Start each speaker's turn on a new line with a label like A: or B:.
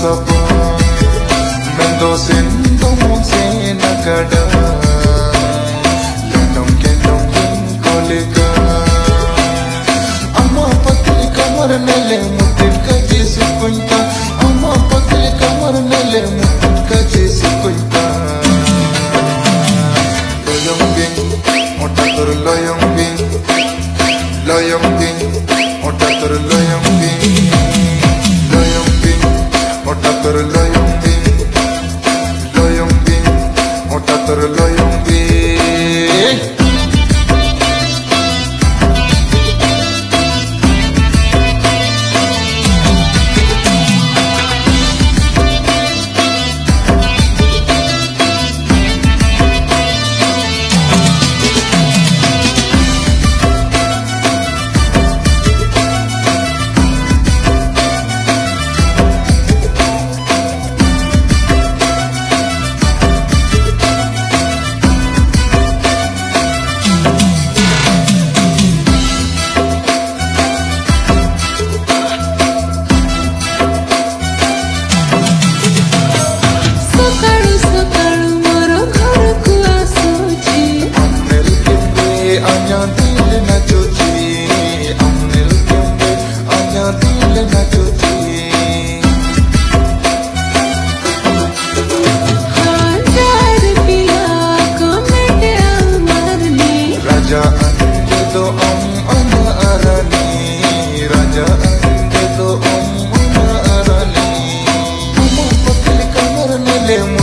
A: sapa mendo sendo se nakada lenong kendong kolega amma patli kamar nele mutil ka jesu kunta amma patli kamar nele mutil ka jesu kunta loyong bin ota tor loyong bin ota tor loyong bin ota tor loyong bin ota tor loyong bin Raja ande to ana arani Raja ande to ana arani Amma patli kamar nele